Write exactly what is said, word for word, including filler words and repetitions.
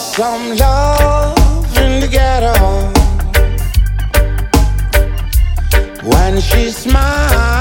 some love in the ghetto. When she smiles